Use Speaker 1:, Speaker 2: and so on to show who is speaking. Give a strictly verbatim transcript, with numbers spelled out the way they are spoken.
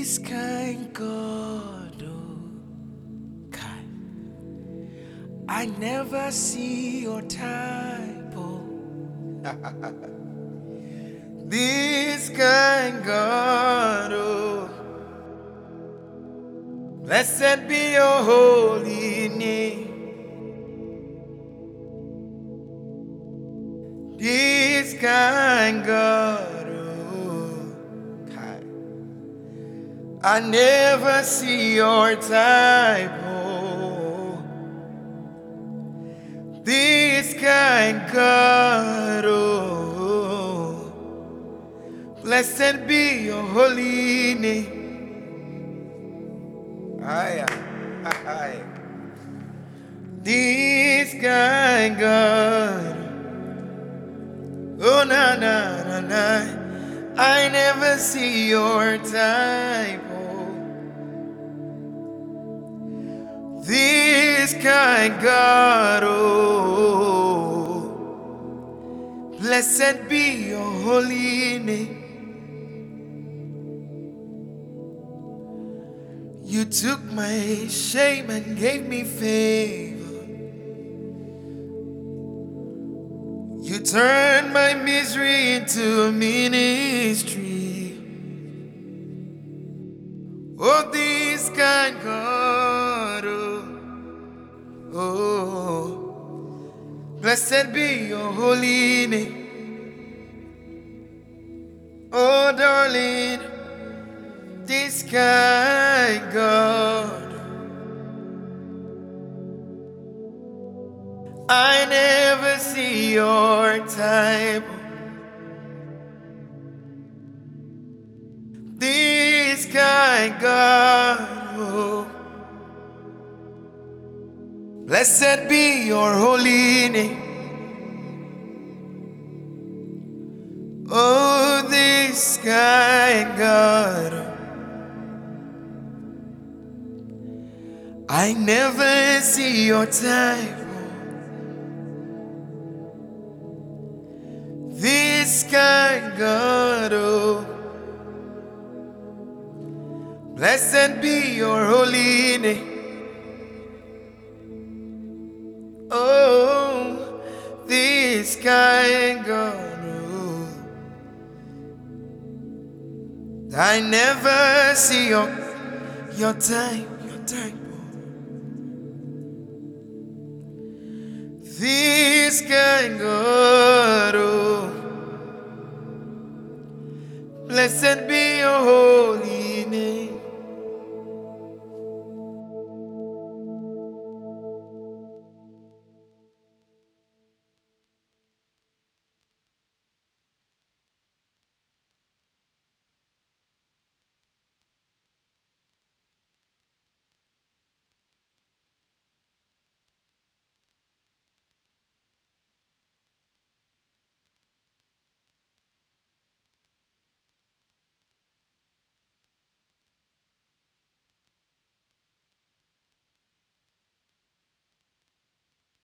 Speaker 1: This kind God, oh, kind. I never see your type, oh. This kind God, oh, blessed be your holy name. This kind God, oh, kind. I never see your type, oh. This kind God, oh, blessed be your holy name. Aye, aye. This kind God, oh na na na na, I never see your type, oh. This kind God, oh, blessed be your holy name. You took my shame and gave me favor. You turned my misery into a ministry. Oh, this kind God, oh, oh, blessed be your holy name. Oh, darling, this kind God, I never see your type. This kind God, oh, blessed be your holy name. Oh, this kind God, I never see your type. This kind God, oh, blessed be your holy name. Oh, this kind God, oh, I never see your your time, your time. This kind God, oh, blessed be your holy name.